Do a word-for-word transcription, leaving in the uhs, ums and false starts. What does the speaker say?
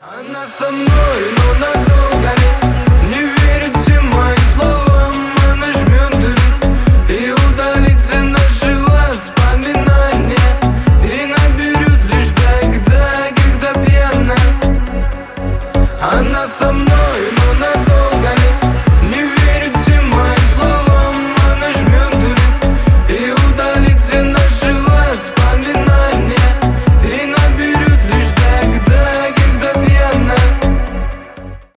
Она со мной, но надолго ли? Не верит всем моим словам. Она жмет дрык и удалится наши воспоминания, и наберет лишь тогда, когда пьяна. Она со мной, но надолго.